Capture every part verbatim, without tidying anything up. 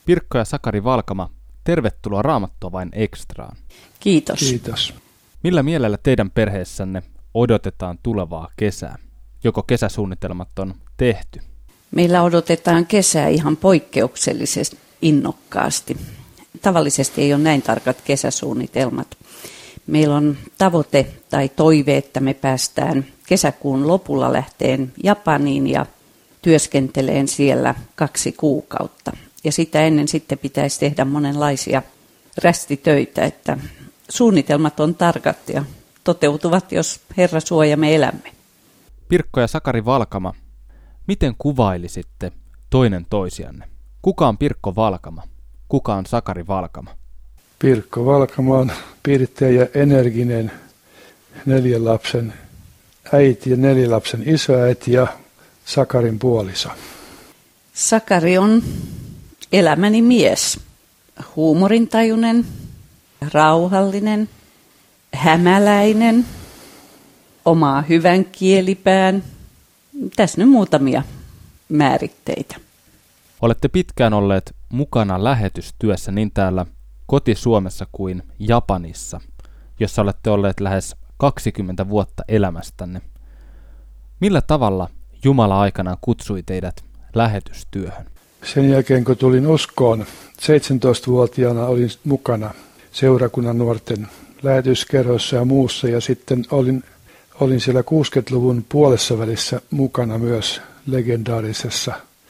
Pirkko ja Sakari Valkama, tervetuloa Raamattua vain ekstraan. Kiitos. Kiitos. Millä mielellä teidän perheessänne odotetaan tulevaa kesää? Joko kesäsuunnitelmat on tehty? Meillä odotetaan kesää ihan poikkeuksellisesti innokkaasti. Tavallisesti ei ole näin tarkat kesäsuunnitelmat. Meillä on tavoite tai toive, että me päästään kesäkuun lopulla lähteen Japaniin ja työskenteleen siellä kaksi kuukautta. Ja sitä ennen sitten pitäisi tehdä monenlaisia rästitöitä, että suunnitelmat on tarkat ja toteutuvat, jos Herra suoja me elämme. Pirkko ja Sakari Valkama, miten kuvailisitte toinen toisianne? Kuka on Pirkko Valkama? Kuka on Sakari Valkama? Pirkko Valkama on pirteä ja energinen neljän lapsen äiti ja neljän lapsen isoäiti ja Sakarin puoliso. Sakari on elämäni mies. Huumorintajuinen, rauhallinen, hämäläinen, omaa hyvän kielipään. Tässä nyt muutamia määritteitä. Olette pitkään olleet mukana lähetystyössä niin täällä koti-Suomessa kuin Japanissa, jossa olette olleet lähes kaksikymmentä vuotta elämästänne. Millä tavalla Jumala aikanaan kutsui teidät lähetystyöhön? Sen jälkeen kun tulin uskoon, seitsemäntoistavuotiaana olin mukana seurakunnan nuorten lähetyskerhossa ja muussa. Ja sitten olin, olin siellä kuusikymmentäluvun puolessa välissä mukana myös legendaarisessa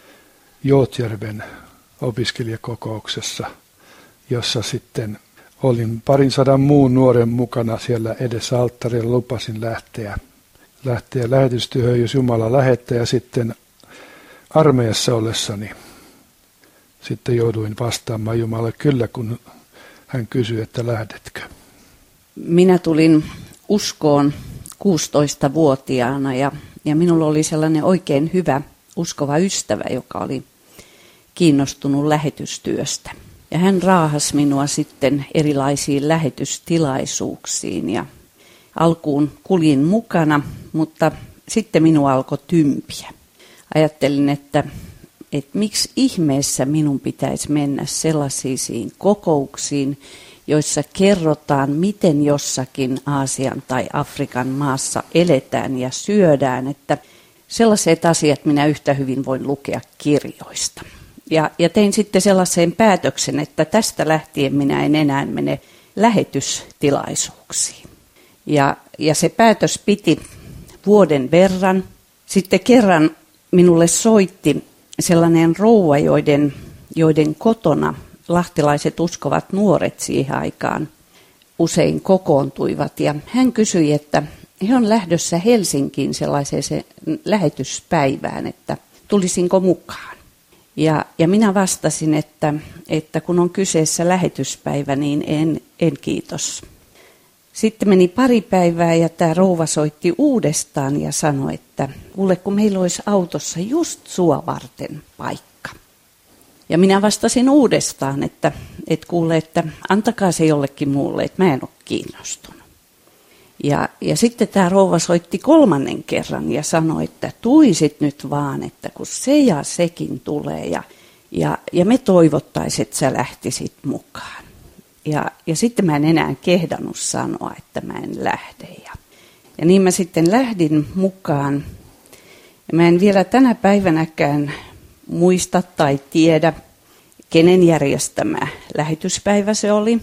Joutjärven opiskelijakokouksessa, jossa sitten olin parin sadan muun nuoren mukana siellä edessä alttarilla, lupasin lähteä, lähteä lähetystyöhön, jos Jumala lähettää, ja sitten armeijassa ollessani sitten jouduin vastaamaan Jumalalle kyllä, kun hän kysyi, että lähdetkö. Minä tulin uskoon kuusitoistavuotiaana ja, ja minulla oli sellainen oikein hyvä uskova ystävä, joka oli kiinnostunut lähetystyöstä. Ja hän raahasi minua sitten erilaisiin lähetystilaisuuksiin ja alkuun kuljin mukana, mutta sitten minua alkoi tympiä. Ajattelin, että, että miksi ihmeessä minun pitäisi mennä sellaisiin kokouksiin, joissa kerrotaan, miten jossakin Aasian tai Afrikan maassa eletään ja syödään, että sellaiset asiat minä yhtä hyvin voin lukea kirjoista. Ja, ja tein sitten sellaisen päätöksen, että tästä lähtien minä en enää mene lähetystilaisuuksiin. Ja, ja se päätös piti vuoden verran. Sitten kerran minulle soitti sellainen rouva, joiden, joiden kotona lahtelaiset uskovat nuoret siihen aikaan usein kokoontuivat. Ja hän kysyi, että he on lähdössä Helsinkiin sellaiseen lähetyspäivään, että tulisinko mukaan. Ja, ja minä vastasin, että, että kun on kyseessä lähetyspäivä, niin en, en kiitos. Sitten meni pari päivää ja tämä rouva soitti uudestaan ja sanoi, että kuule, kun meillä olisi autossa just sua varten paikka. Ja minä vastasin uudestaan, että, että kuule, että antakaa se jollekin muulle, että mä en ole kiinnostunut. Ja, ja sitten tämä rouva soitti kolmannen kerran ja sanoi, että tuisit nyt vaan, että kun se ja sekin tulee ja, ja, ja me toivottaisiin, että sä lähtisit mukaan. Ja, ja sitten mä en enää kehdannut sanoa, että mä en lähde. Ja, ja niin mä sitten lähdin mukaan. Ja mä en vielä tänä päivänäkään muista tai tiedä, kenen järjestämä lähetyspäivä se oli.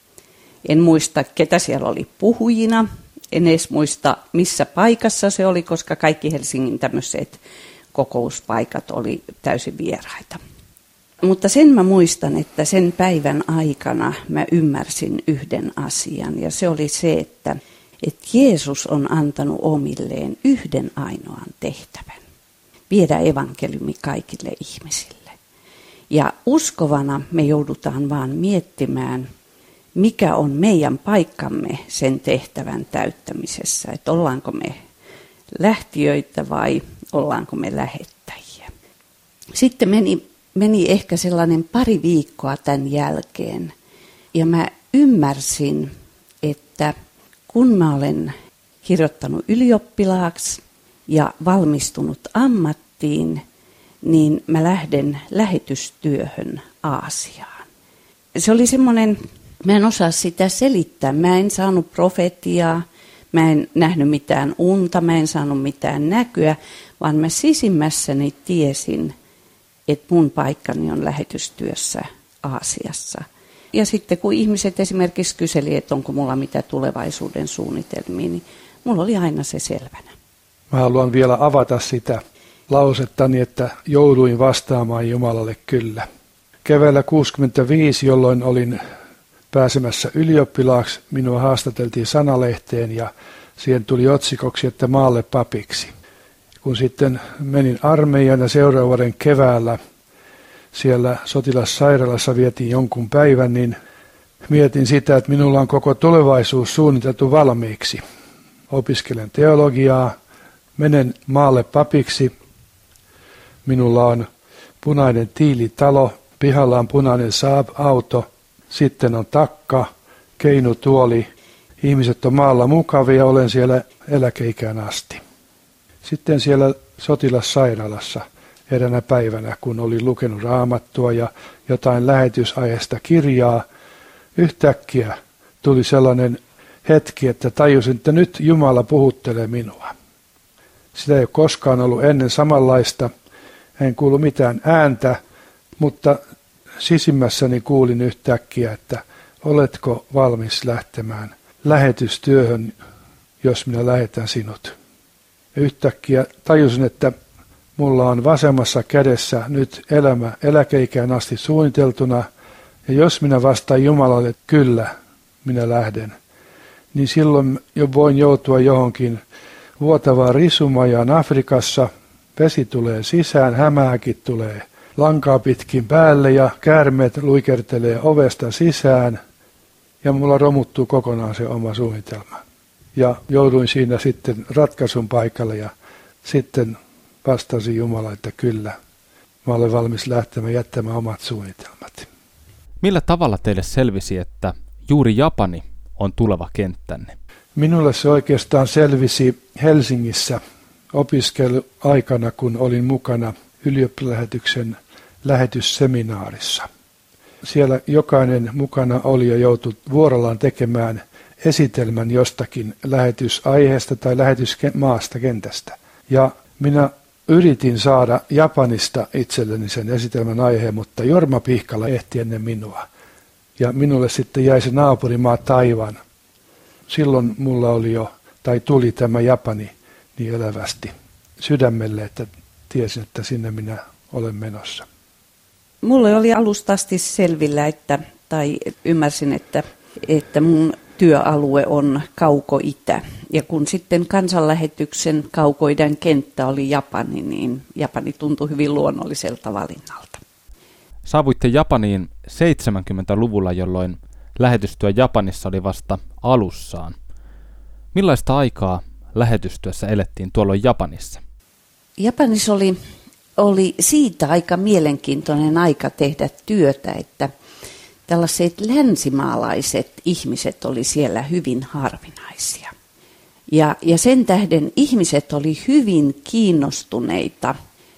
En muista, ketä siellä oli puhujina. En edes muista, missä paikassa se oli, koska kaikki Helsingin tämmöiset kokouspaikat oli täysin vieraita. Mutta sen mä muistan, että sen päivän aikana mä ymmärsin yhden asian. Ja se oli se, että, että Jeesus on antanut omilleen yhden ainoan tehtävän. Viedä evankeliumi kaikille ihmisille. Ja uskovana me joudutaan vaan miettimään, mikä on meidän paikkamme sen tehtävän täyttämisessä. Että ollaanko me lähtiöitä vai ollaanko me lähettäjiä. Sitten meni, meni ehkä sellainen pari viikkoa tämän jälkeen. Ja mä ymmärsin, että kun mä olen kirjoittanut ylioppilaaksi ja valmistunut ammattiin, niin mä lähden lähetystyöhön Aasiaan. Se oli semmoinen, mä en osaa sitä selittää, mä en saanut profetiaa, mä en nähnyt mitään unta, mä en saanut mitään näkyä, vaan mä sisimmässäni tiesin, että mun paikkani on lähetystyössä Aasiassa. Ja sitten kun ihmiset esimerkiksi kyseli, että onko mulla mitä tulevaisuuden suunnitelmia, niin mulla oli aina se selvänä. Mä haluan vielä avata sitä lausettani, että jouduin vastaamaan Jumalalle kyllä. Keväällä kuusikymmentäviisi, jolloin olin pääsemässä ylioppilaaksi, minua haastateltiin Sanalehteen ja siihen tuli otsikoksi, että maalle papiksi. Kun sitten menin armeijan ja seuraavan vuoden keväällä siellä sotilassairaalassa vietiin jonkun päivän, niin mietin sitä, että minulla on koko tulevaisuus suunniteltu valmiiksi. Opiskelen teologiaa, menen maalle papiksi, minulla on punainen tiilitalo, pihalla on punainen Saab-auto, sitten on takka, keinutuoli, ihmiset on maalla mukavia, olen siellä eläkeikään asti. Sitten siellä sotilassairaalassa eräänä päivänä, kun olin lukenut raamattua ja jotain lähetysaiheesta kirjaa, yhtäkkiä tuli sellainen hetki, että tajusin, että nyt Jumala puhuttelee minua. Sitä ei ole koskaan ollut ennen samanlaista, en kuulu mitään ääntä, mutta sisimmässäni kuulin yhtäkkiä, että oletko valmis lähtemään lähetystyöhön, jos minä lähetän sinut. Yhtäkkiä tajusin, että mulla on vasemmassa kädessä nyt elämä eläkeikään asti suunniteltuna, ja jos minä vastaan Jumalalle, että kyllä, minä lähden, niin silloin jo voin joutua johonkin vuotavaan risumajaan Afrikassa, vesi tulee sisään, hämääkin tulee lankaa pitkin päälle ja käärmeet luikertelee ovesta sisään, ja mulla romuttuu kokonaan se oma suunnitelma. Ja jouduin siinä sitten ratkaisun paikalle ja sitten vastasin Jumala, että kyllä, mä olen valmis lähtemään jättämään omat suunnitelmat. Millä tavalla teille selvisi, että juuri Japani on tuleva kenttänne? Minulle se oikeastaan selvisi Helsingissä opiskeluaikana, kun olin mukana ylioppilaslähetyksen lähetysseminaarissa. Siellä jokainen mukana oli ja joutui vuorollaan tekemään esitelmän jostakin lähetysaiheesta tai lähetysmaasta kentästä. Ja minä yritin saada Japanista itselleni sen esitelmän aiheen, mutta Jorma Pihkala ehti ennen minua. Ja minulle sitten jäi se naapurimaa Taiwan. Silloin mulla oli jo, tai tuli tämä Japani niin elävästi sydämelle, että tiesin, että sinne minä olen menossa. Mulle oli alusta asti selvillä, että, tai ymmärsin, että, että mun työalue on Kauko-Itä. Ja kun sitten kansanlähetyksen Kauko-idän kenttä oli Japani, niin Japani tuntui hyvin luonnolliselta valinnalta. Saavuitte Japaniin seitsemänkymmentäluvulla, jolloin lähetystyö Japanissa oli vasta alussaan. Millaista aikaa lähetystyössä elettiin tuolloin Japanissa? Japanissa oli, oli siitä aika mielenkiintoinen aika tehdä työtä, että tällaiset länsimaalaiset ihmiset oli siellä hyvin harvinaisia. Ja, ja sen tähden ihmiset oli hyvin kiinnostuneita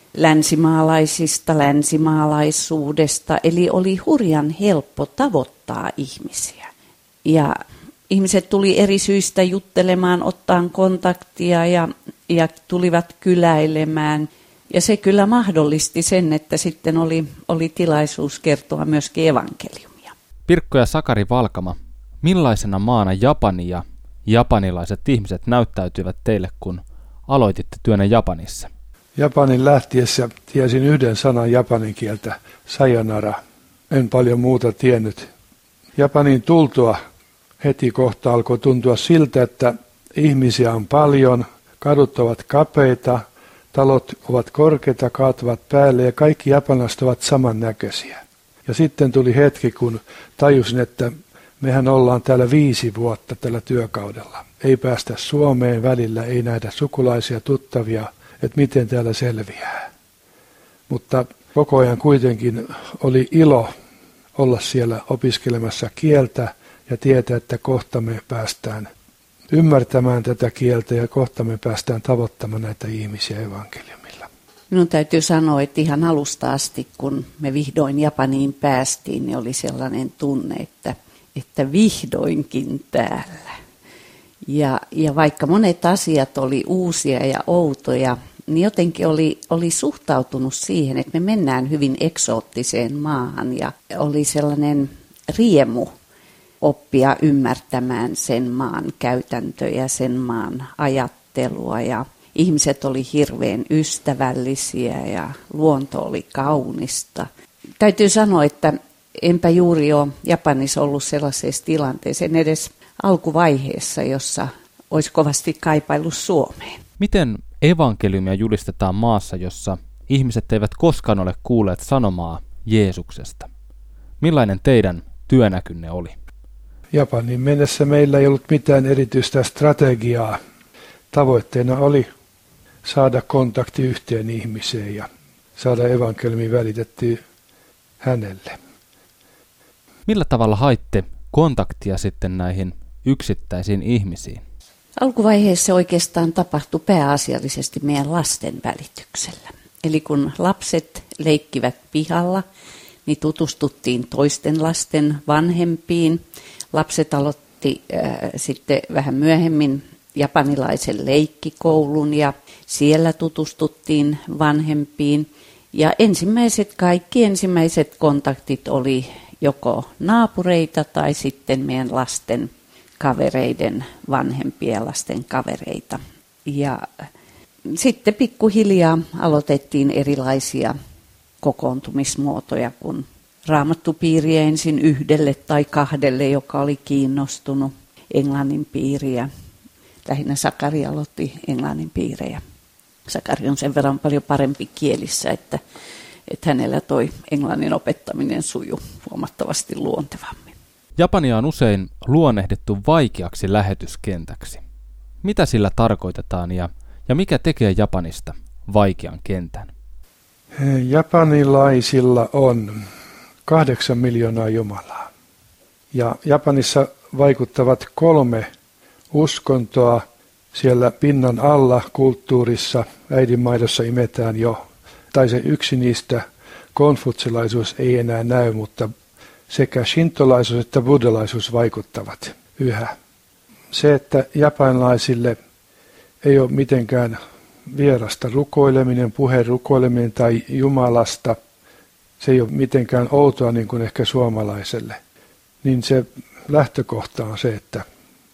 länsimaalaisista, länsimaalaisuudesta, eli oli hurjan helppo tavoittaa ihmisiä. Ja ihmiset tuli eri syistä juttelemaan, ottamaan kontaktia ja, ja tulivat kyläilemään. Ja se kyllä mahdollisti sen, että sitten oli, oli tilaisuus kertoa myöskin evankeliumia. Pirkko ja Sakari Valkama, millaisena maana Japani ja japanilaiset ihmiset näyttäytyivät teille, kun aloititte työnne Japanissa? Japanin lähtiessä tiesin yhden sanan japanin kieltä, sayonara. En paljon muuta tiennyt. Japanin tultua heti kohta alkoi tuntua siltä, että ihmisiä on paljon, kadut ovat kapeita, talot ovat korkeita, kaatuvat päälle ja kaikki japanilaiset ovat samannäköisiä. Ja sitten tuli hetki, kun tajusin, että mehän ollaan täällä viisi vuotta tällä työkaudella. Ei päästä Suomeen välillä, ei nähdä sukulaisia, tuttavia, että miten täällä selviää. Mutta koko ajan kuitenkin oli ilo olla siellä opiskelemassa kieltä ja tietää, että kohta me päästään ymmärtämään tätä kieltä ja kohta me päästään tavoittamaan näitä ihmisiä evankeliumilla. Minun täytyy sanoa, että ihan alusta asti, kun me vihdoin Japaniin päästiin, niin oli sellainen tunne, että, että vihdoinkin täällä. Ja, ja vaikka monet asiat oli uusia ja outoja, niin jotenkin oli, oli suhtautunut siihen, että me mennään hyvin eksoottiseen maahan ja oli sellainen riemu oppia ymmärtämään sen maan käytäntöjä, sen maan ajattelua ja ihmiset oli hirveän ystävällisiä ja luonto oli kaunista. Täytyy sanoa, että enpä juuri ole Japanissa ollut sellaisessa tilanteessa, en edes alkuvaiheessa, jossa olisi kovasti kaipaillut Suomeen. Miten evankeliumia julistetaan maassa, jossa ihmiset eivät koskaan ole kuulleet sanomaa Jeesuksesta? Millainen teidän työnäkynne oli? Japanin mennessä meillä ei ollut mitään erityistä strategiaa. Tavoitteena oli saada kontakti yhteen ihmiseen ja saada evankeliumi välitettyä hänelle. Millä tavalla haitte kontaktia sitten näihin yksittäisiin ihmisiin? Alkuvaiheessa oikeastaan tapahtui pääasiallisesti meidän lasten välityksellä. Eli kun lapset leikkivät pihalla, niin tutustuttiin toisten lasten vanhempiin. Lapset aloitti äh, sitten vähän myöhemmin japanilaisen leikkikoulun ja siellä tutustuttiin vanhempiin. Ja ensimmäiset, kaikki ensimmäiset kontaktit oli joko naapureita tai sitten meidän lasten kavereiden vanhempia lasten kavereita. Ja sitten pikkuhiljaa aloitettiin erilaisia kokoontumismuotoja, kun raamattupiiriä ensin yhdelle tai kahdelle, joka oli kiinnostunut, englannin piiriä. Lähinnä Sakari aloitti englannin piirejä. Sakari on sen verran paljon parempi kielissä, että, että hänellä toi englannin opettaminen sujuu huomattavasti luontevammin. Japania on usein luonnehdittu vaikeaksi lähetyskentäksi. Mitä sillä tarkoitetaan ja, ja mikä tekee Japanista vaikean kentän? Japanilaisilla on kahdeksan miljoonaa jumalaa. Ja Japanissa vaikuttavat kolme uskontoa siellä pinnan alla kulttuurissa. Äidinmaidossa imetään jo, tai se yksi niistä, konfutsilaisuus, ei enää näy, mutta sekä shintolaisuus että buddhalaisuus vaikuttavat yhä. Se, että japanilaisille ei ole mitenkään vierasta rukoileminen, puheen rukoileminen tai Jumalasta, se ei ole mitenkään outoa niin kuin ehkä suomalaiselle, niin se lähtökohta on se, että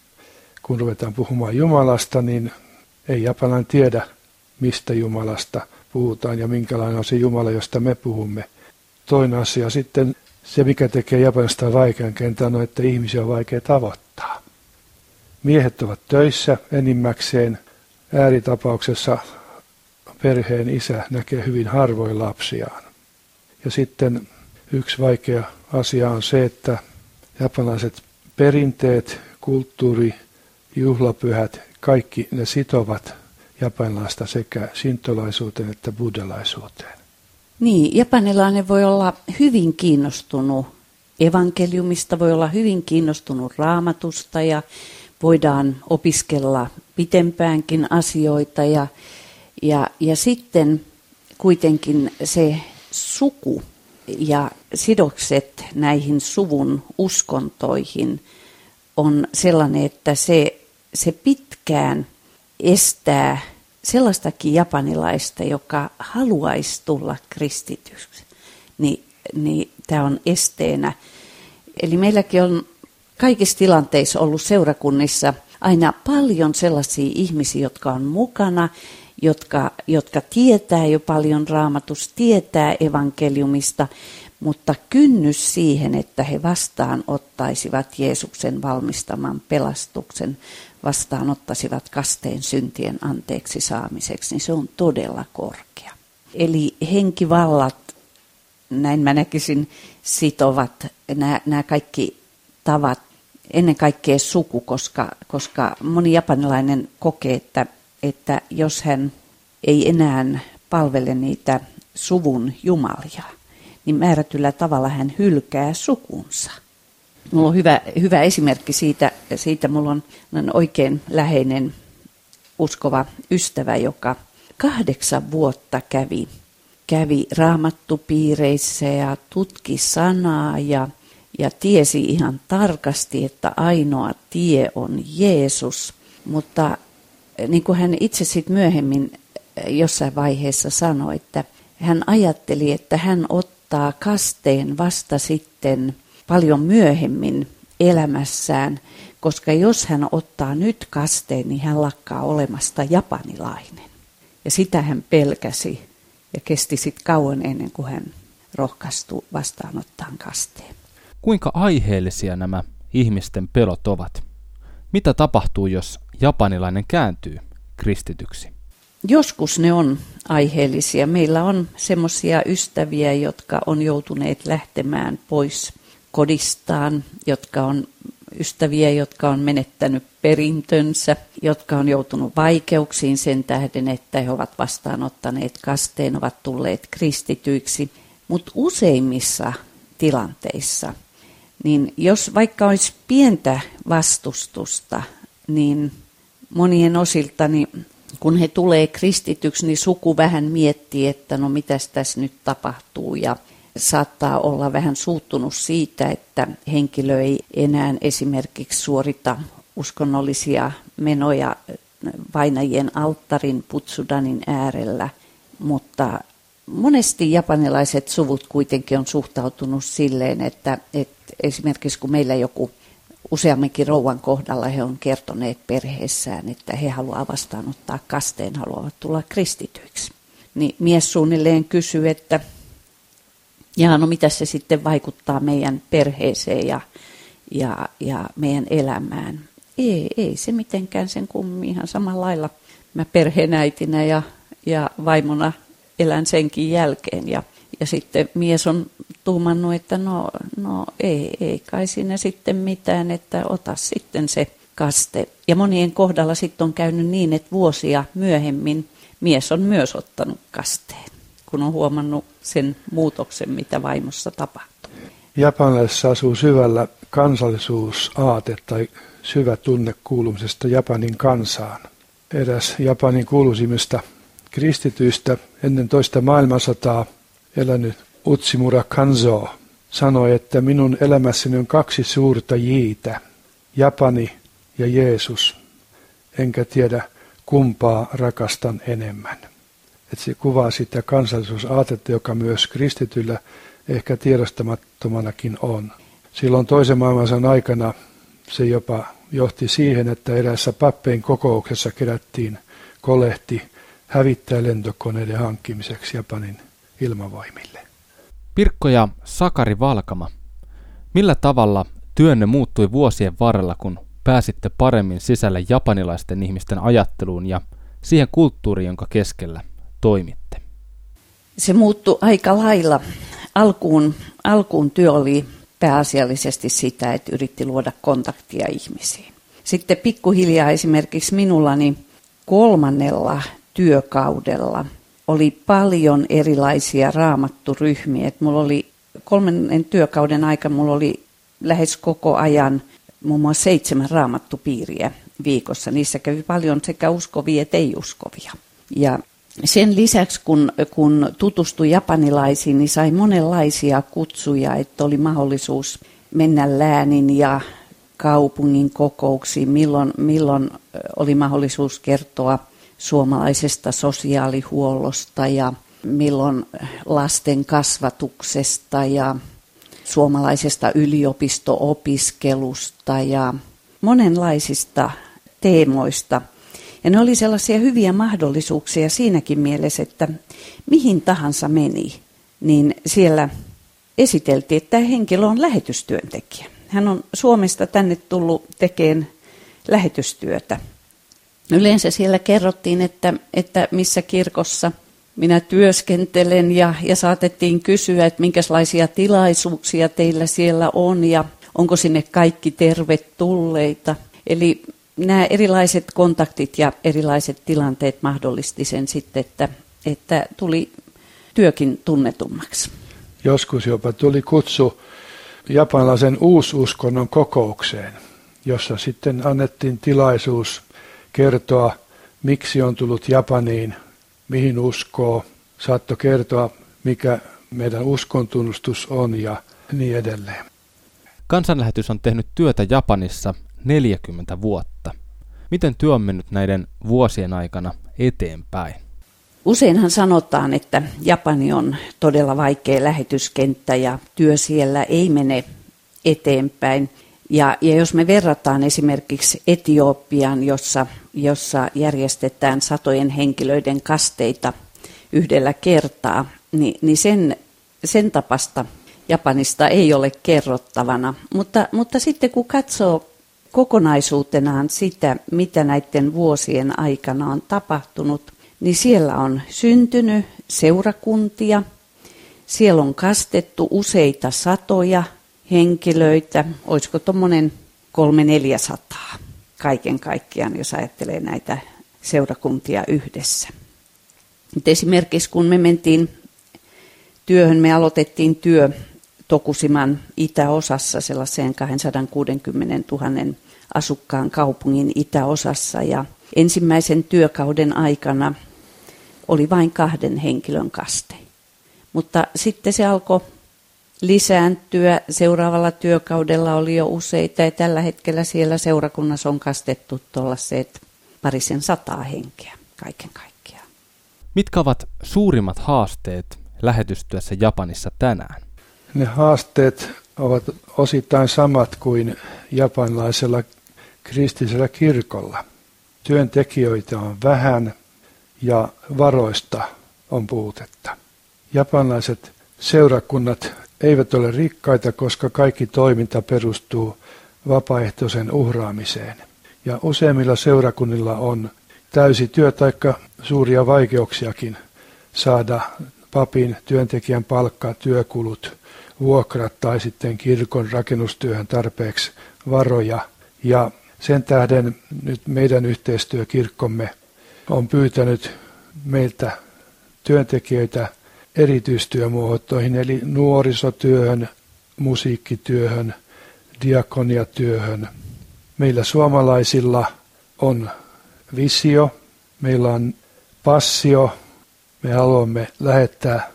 kun ruvetaan puhumaan Jumalasta, niin ei japanilainen tiedä, mistä Jumalasta puhutaan ja minkälainen on se Jumala, josta me puhumme. Toinen asia sitten, se mikä tekee Japanista vaikean kentän on, että ihmisiä on vaikea tavoittaa. Miehet ovat töissä enimmäkseen. Ääritapauksessa perheen isä näkee hyvin harvoin lapsiaan. Ja sitten yksi vaikea asia on se, että japanilaiset perinteet, kulttuuri, juhlapyhät, kaikki ne sitovat japanilaista sekä shintolaisuuteen että buddhalaisuuteen. Niin, japanilainen voi olla hyvin kiinnostunut evankeliumista, voi olla hyvin kiinnostunut raamatusta ja voidaan opiskella pitempäänkin asioita ja, ja, ja sitten kuitenkin se suku ja sidokset näihin suvun uskontoihin on sellainen, että se, se pitkään estää sellaistakin japanilaista, joka haluaisi tulla kristityksi, niin, niin tämä on esteenä. Eli meilläkin on kaikissa tilanteissa ollut seurakunnissa aina paljon sellaisia ihmisiä, jotka on mukana, jotka, jotka tietää jo paljon raamatusta, tietää evankeliumista, mutta kynnys siihen, että he vastaanottaisivat Jeesuksen valmistaman pelastuksen, vastaanottaisivat kasteen syntien anteeksi saamiseksi, niin se on todella korkea. Eli henkivallat, näin mä näkisin, sitovat nämä, nämä kaikki tavat, ennen kaikkea suku, koska, koska moni japanilainen kokee, että, että jos hän ei enää palvele niitä suvun jumalia, niin määrätyllä tavalla hän hylkää sukunsa. Mulla on hyvä, hyvä esimerkki siitä, siitä, mulla on oikein läheinen uskova ystävä, joka kahdeksan vuotta kävi, kävi raamattupiireissä ja tutki sanaa ja, ja tiesi ihan tarkasti, että ainoa tie on Jeesus. Mutta niin kuin hän itse sitten myöhemmin jossain vaiheessa sanoi, että hän ajatteli, että hän ottaa kasteen vasta sitten paljon myöhemmin elämässään, koska jos hän ottaa nyt kasteen, niin hän lakkaa olemasta japanilainen. Ja sitä hän pelkäsi ja kesti sitten kauan ennen kuin hän rohkaistui vastaanottaan kasteen. Kuinka aiheellisia nämä ihmisten pelot ovat? Mitä tapahtuu, jos japanilainen kääntyy kristityksi? Joskus ne on aiheellisia. Meillä on semmoisia ystäviä, jotka on joutuneet lähtemään pois kodistaan, jotka on ystäviä, jotka on menettänyt perintönsä, jotka on joutunut vaikeuksiin sen tähden, että he ovat vastaanottaneet kasteen, ovat tulleet kristityiksi. Mutta useimmissa tilanteissa, niin jos vaikka olisi pientä vastustusta, niin monien osilta, niin kun he tulee kristityksi, niin suku vähän miettii, että no mitäs tässä nyt tapahtuu ja saattaa olla vähän suuttunut siitä, että henkilö ei enää esimerkiksi suorita uskonnollisia menoja vainajien alttarin Butsudanin äärellä, mutta monesti japanilaiset suvut kuitenkin on suhtautunut silleen, että, että esimerkiksi kun meillä joku useamminkin rouvan kohdalla he on kertoneet perheessään, että he haluavat vastaanottaa kasteen, haluavat tulla kristityiksi. Niin mies suunnilleen kysyy, että jaa, no mitä se sitten vaikuttaa meidän perheeseen ja, ja, ja meidän elämään. Ei, ei se mitenkään sen kummin, ihan samalla lailla mä perheenäitinä ja, ja vaimona elän senkin jälkeen. Ja, ja sitten mies on tuumannut, että no, no ei, ei kai siinä sitten mitään, että ota sitten se kaste. Ja monien kohdalla sitten on käynyt niin, että vuosia myöhemmin mies on myös ottanut kasteen, kun on huomannut sen muutoksen, mitä vaimossa tapahtuu. Japanilaisessa asuu syvällä kansallisuusaate tai syvä tunne kuulumisesta Japanin kansaan. Eräs Japanin kuuluisimmista kristityistä ennen toista maailmansotaa elänyt Utsimura Kanzo sanoi, että minun elämässäni on kaksi suurta jiitä, Japani ja Jeesus, enkä tiedä kumpaa rakastan enemmän. Että se kuvaa sitä kansallisuusaatetta, joka myös kristityllä ehkä tiedostamattomanakin on. Silloin toisen maailmansodan aikana se jopa johti siihen, että eräässä pappein kokouksessa kerättiin kolehti hävittäjälentokoneiden hankkimiseksi Japanin ilmavoimille. Pirkko ja Sakari Valkama, millä tavalla työnne muuttui vuosien varrella, kun pääsitte paremmin sisälle japanilaisten ihmisten ajatteluun ja siihen kulttuuriin, jonka keskellä toimitte? Se muuttui aika lailla. Alkuun, alkuun työ oli pääasiallisesti sitä, että yritti luoda kontaktia ihmisiin. Sitten pikkuhiljaa esimerkiksi minullani kolmannella työkaudella oli paljon erilaisia raamatturyhmiä. Et mulla oli kolmannen työkauden aikana mulla oli lähes koko ajan muun muassa seitsemän raamattupiiriä viikossa. Niissä kävi paljon sekä uskovia että ei-uskovia. Ja sen lisäksi, kun, kun tutustui japanilaisiin, niin sai monenlaisia kutsuja, että oli mahdollisuus mennä läänin ja kaupungin kokouksiin, milloin, milloin oli mahdollisuus kertoa suomalaisesta sosiaalihuollosta ja milloin lasten kasvatuksesta ja suomalaisesta yliopisto-opiskelusta ja monenlaisista teemoista. Ja ne oli sellaisia hyviä mahdollisuuksia siinäkin mielessä, että mihin tahansa meni, niin siellä esiteltiin, että tämä henkilö on lähetystyöntekijä. Hän on Suomesta tänne tullut tekemään lähetystyötä. Yleensä siellä kerrottiin, että, että missä kirkossa minä työskentelen ja, ja saatettiin kysyä, että minkälaisia tilaisuuksia teillä siellä on ja onko sinne kaikki tervetulleita. Eli nämä erilaiset kontaktit ja erilaiset tilanteet mahdollisti sen sitten, että, että tuli työkin tunnetummaksi. Joskus jopa tuli kutsu japanilaisen uususkonnon kokoukseen, jossa sitten annettiin tilaisuus kertoa, miksi on tullut Japaniin, mihin uskoo, saattoi kertoa, mikä meidän uskontunnustus on ja niin edelleen. Kansanlähetys on tehnyt työtä Japanissa neljäkymmentä vuotta. Miten työ on mennyt näiden vuosien aikana eteenpäin? Useinhan sanotaan, että Japani on todella vaikea lähetyskenttä ja työ siellä ei mene eteenpäin. Ja, ja jos me verrataan esimerkiksi Etiopiaan, jossa, jossa järjestetään satojen henkilöiden kasteita yhdellä kertaa, niin, niin sen, sen tapasta Japanista ei ole kerrottavana. Mutta, mutta sitten kun katsoo kokonaisuutenaan sitä, mitä näiden vuosien aikana on tapahtunut, niin siellä on syntynyt seurakuntia, siellä on kastettu useita satoja henkilöitä, olisiko tuommoinen kolme neljäsataa kaiken kaikkiaan, jos ajattelee näitä seurakuntia yhdessä. Nyt esimerkiksi kun me mentiin työhön, me aloitettiin työ Tokusiman itäosassa, sellaiseen kaksisataakuusikymmentätuhatta asukkaan kaupungin itäosassa, ja ensimmäisen työkauden aikana oli vain kahden henkilön kaste. Mutta sitten se alkoi lisääntyä. Seuraavalla työkaudella oli jo useita, ja tällä hetkellä siellä seurakunnassa on kastettu tuollaiset parisen sataa henkeä kaiken kaikkiaan. Mitkä ovat suurimmat haasteet lähetystyössä Japanissa tänään? Ne haasteet ovat osittain samat kuin japanilaisella kristillisellä kirkolla. Työntekijöitä on vähän ja varoista on puutetta. Japanilaiset seurakunnat eivät ole rikkaita, koska kaikki toiminta perustuu vapaaehtoisen uhraamiseen. Ja useimmilla seurakunnilla on täysi työ taikka suuria vaikeuksiakin saada papin, työntekijän palkka, työkulut, vuokrat tai sitten kirkon rakennustyöhön tarpeeksi varoja. Ja sen tähden nyt meidän yhteistyökirkkomme on pyytänyt meiltä työntekijöitä erityistyömuotoihin, eli nuorisotyöhön, musiikkityöhön, diakoniatyöhön. Meillä suomalaisilla on visio, meillä on passio, me haluamme lähettää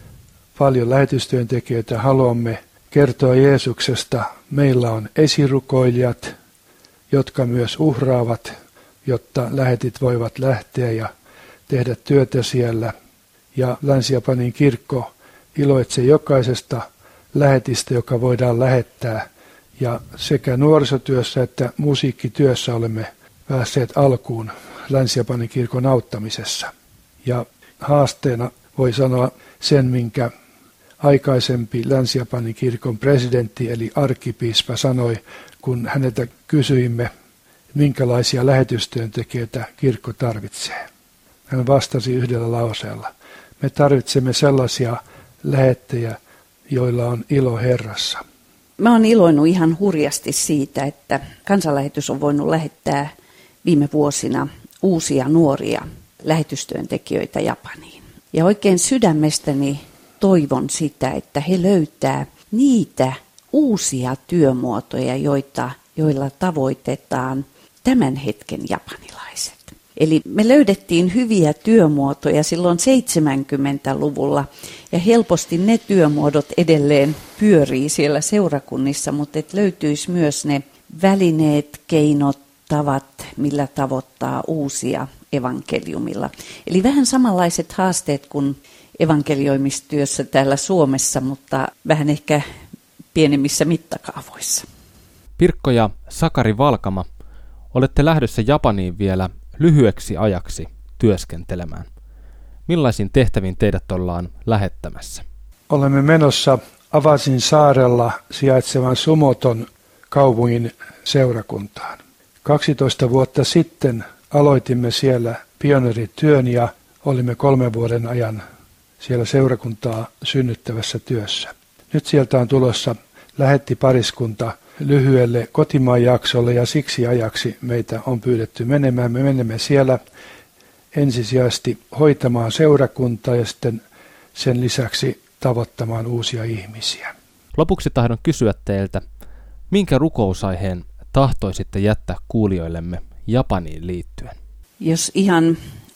paljon lähetystyöntekijöitä, haluamme kertoa Jeesuksesta. Meillä on esirukoilijat, jotka myös uhraavat, jotta lähetit voivat lähteä ja tehdä työtä siellä. Ja Länsi-Japanin kirkko iloitsee jokaisesta lähetistä, joka voidaan lähettää. Ja sekä nuorisotyössä että musiikkityössä olemme päässeet alkuun Länsi-Japanin kirkon auttamisessa. Ja haasteena voi sanoa sen, minkä aikaisempi Länsi-Japanin kirkon presidentti eli arkkipiispa sanoi, kun häneltä kysyimme, minkälaisia lähetystyöntekijöitä kirkko tarvitsee. Hän vastasi yhdellä lauseella: me tarvitsemme sellaisia lähettejä, joilla on ilo Herrassa. Mä oon iloinut ihan hurjasti siitä, että kansanlähetys on voinut lähettää viime vuosina uusia nuoria lähetystyöntekijöitä Japaniin. Ja oikein sydämestäni toivon sitä, että he löytää niitä uusia työmuotoja, joita, joilla tavoitetaan tämän hetken japanilaiset. Eli me löydettiin hyviä työmuotoja silloin seitsemänkymmentäluvulla, ja helposti ne työmuodot edelleen pyörii siellä seurakunnissa, mutta et löytyisi myös ne välineet, keinot, tavat, millä tavoittaa uusia evankeliumilla. Eli vähän samanlaiset haasteet kuin evankelioimistyössä täällä Suomessa, mutta vähän ehkä pienemmissä mittakaavoissa. Pirkko ja Sakari Valkama, olette lähdössä Japaniin vielä lyhyeksi ajaksi työskentelemään. Millaisiin tehtäviin teidät ollaan lähettämässä? Olemme menossa Avasin saarella sijaitsevan Sumoton kaupungin seurakuntaan. kaksitoista vuotta sitten aloitimme siellä pioneerityön ja olimme kolmen vuoden ajan siellä seurakuntaa synnyttävässä työssä. Nyt sieltä on tulossa lähettipariskunta lyhyelle kotimaan jaksolle ja siksi ajaksi meitä on pyydetty menemään. Me menemme siellä ensisijaisesti hoitamaan seurakuntaa ja sitten sen lisäksi tavoittamaan uusia ihmisiä. Lopuksi tahdon kysyä teiltä, minkä rukousaiheen tahtoisitte jättää kuulijoillemme Japaniin liittyen? Jos ihan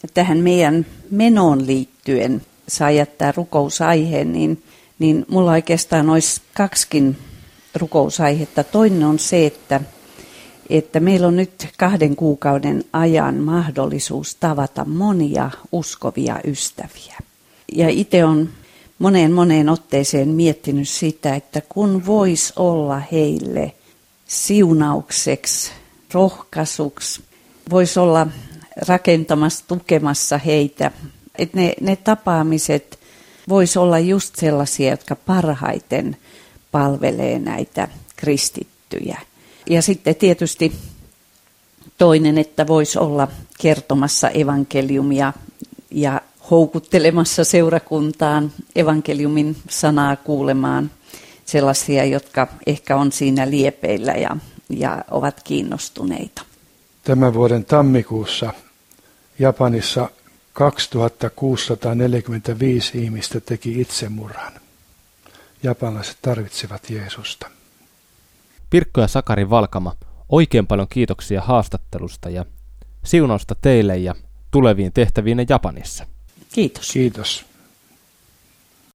tähän meidän menoon liittyen saa jättää rukousaiheen, niin, niin mulla oikeastaan olisi kaksikin rukousaihetta. Toinen on se, että, että meillä on nyt kahden kuukauden ajan mahdollisuus tavata monia uskovia ystäviä. Ja itse on moneen moneen otteeseen miettinyt sitä, että kun voisi olla heille siunaukseksi, rohkaisuksi, voisi olla rakentamassa, tukemassa heitä. Että ne, ne tapaamiset voisi olla just sellaisia, jotka parhaiten palvelee näitä kristittyjä. Ja sitten tietysti toinen, että voisi olla kertomassa evankeliumia ja houkuttelemassa seurakuntaan evankeliumin sanaa kuulemaan sellaisia, jotka ehkä on siinä liepeillä ja, ja ovat kiinnostuneita. Tämän vuoden tammikuussa Japanissa kaksituhattakuusisataaneljäkymmentäviisi ihmistä teki itsemurhan. Japanilaiset tarvitsevat Jeesusta. Pirkko ja Sakari Valkama, oikein paljon kiitoksia haastattelusta ja siunausta teille ja tuleviin tehtäviin Japanissa. Kiitos. Kiitos.